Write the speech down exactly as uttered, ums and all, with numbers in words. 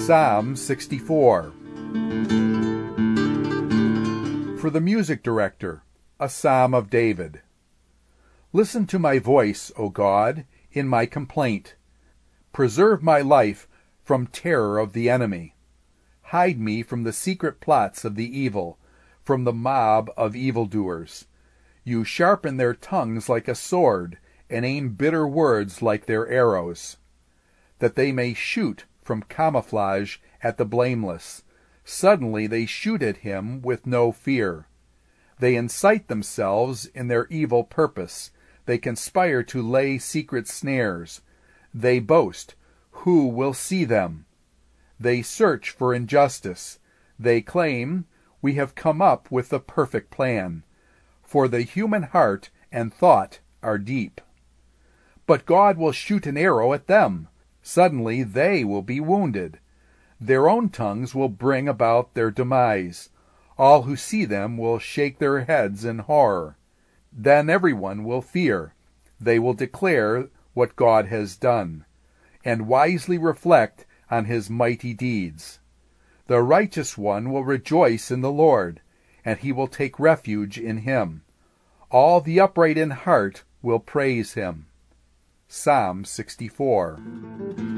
Psalm sixty-four. For the music director, a psalm of David. Listen to my voice, O God, in my complaint. Preserve my life from terror of the enemy. Hide me from the secret plots of the evil, from the mob of evildoers. You sharpen their tongues like a sword, and aim bitter words like their arrows, that they may shoot from camouflage at the blameless. Suddenly they shoot at him with no fear. They incite themselves in their evil purpose. They conspire to lay secret snares. They boast, "Who will see them?" They search for injustice. They claim, "We have come up with the perfect plan." For the human heart and thought are deep. But God will shoot an arrow at them. Suddenly they will be wounded. Their own tongues will bring about their demise. All who see them will shake their heads in horror. Then everyone will fear. They will declare what God has done, and wisely reflect on his mighty deeds. The righteous one will rejoice in the Lord, and he will take refuge in him. All the upright in heart will praise him. Psalm sixty-four.